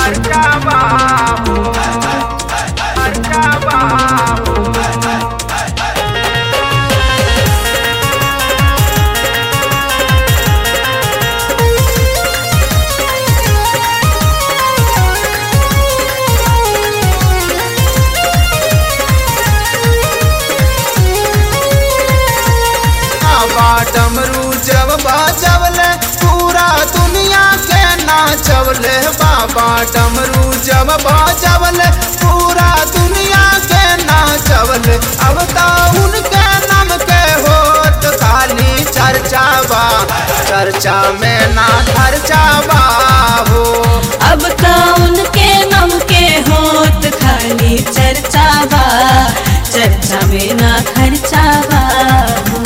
खर्चा बाबू खर्चा बाबू। डमरू जब बाजवले पूरा दुनिया के नाचवले बाबा। डमरू जब बाजवले पूरा दुनिया के नाचवले। अब तो उनके नाम के होत खाली चर्चा बा, चर्चा में ना खर्चा बा हो। अब तो उनके नाम के होत खाली चर्चा बा, चर्चा में ना खर्चा बा हो।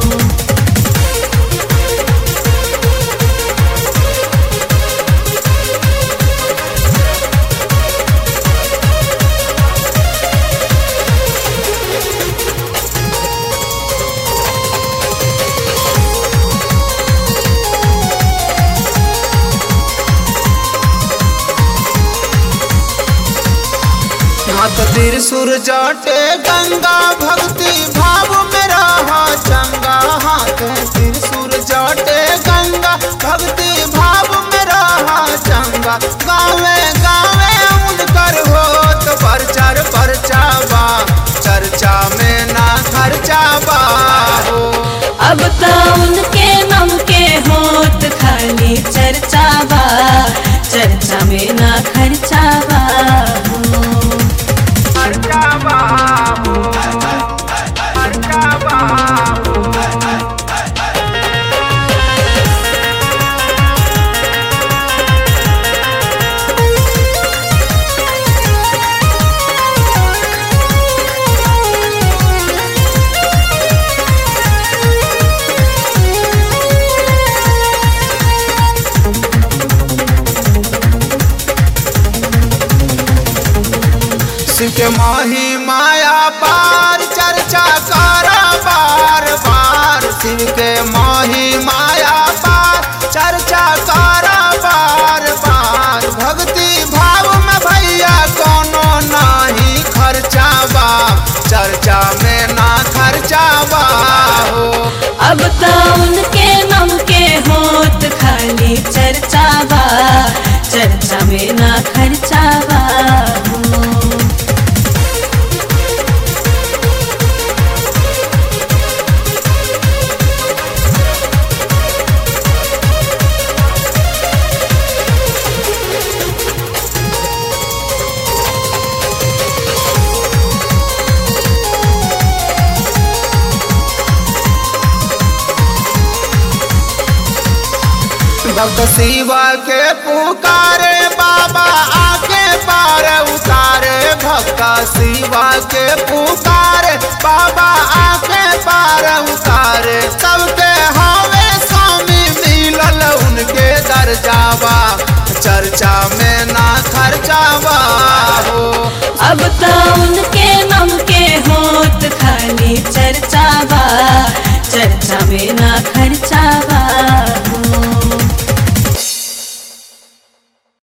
हाथ त्रिशूल जटे गंगा भक्ति भाव में रहा चंगा। हाथ त्रिशूल जटे गंगा भक्ति भाव में रहा चंगा। गावे गावे उनकर होत प्रचार परचावा, चर्चा में ना खर्चा बा हो। अब तो उनके नाम के होत खाली चर्चा बा, चर्चा में ना खर्चा बा हो। खर्चा बाबू खर्चा बाबू। शिव के माही माया पार चर्चा करा बार बार। शिव के माही माया पार चर्चा करा बार बार। भक्ति भाव में भैया कोनो नहीं खर्चा बा, चर्चा में ना खर्चा बा हो। अब तो उनके नाम के होत खाली चर्चा बा, चर्चा में ना खर्चा बा हो। भक्त शिवा के पुकारे बाबा आके पार उतारे। भक्त शिवा के पुकारे बाबा आके पार उतारे। सबके हवे स्वामी मिलल उनके दर्जावा, चर्चा में ना खर्चावा हो। अब तो उनके नाम के होत खाली चर्चा बा, चर्चा में ना खर्चा बा